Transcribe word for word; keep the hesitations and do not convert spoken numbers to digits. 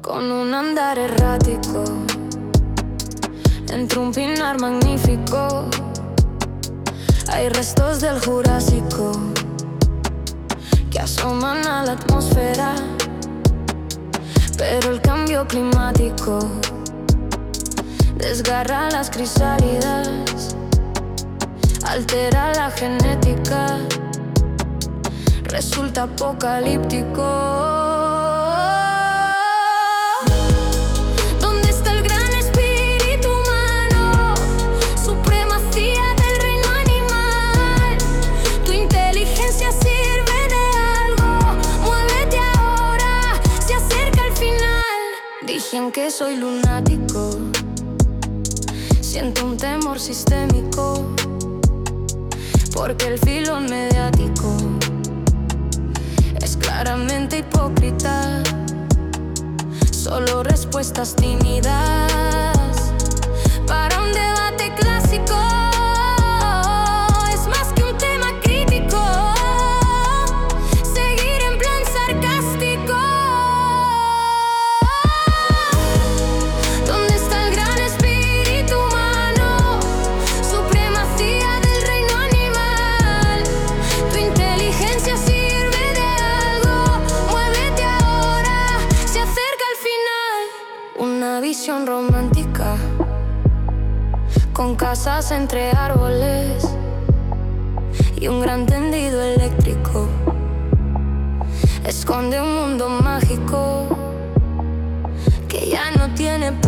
con un andar errático, entre un pinar magnífico hay restos del Jurásico que asoman a la atmósfera, pero el cambio climático desgarra las crisálidas, altera la genética, resulta apocalíptico. Dicen que soy lunático, siento un temor sistémico, porque el filón mediático es claramente hipócrita, solo respuestas tímidas para un debate clásico. Es más que un tema crítico, seguir en plan sarcástico. Una visión romántica, con casas entre árboles y un gran tendido eléctrico, esconde un mundo mágico que ya no tiene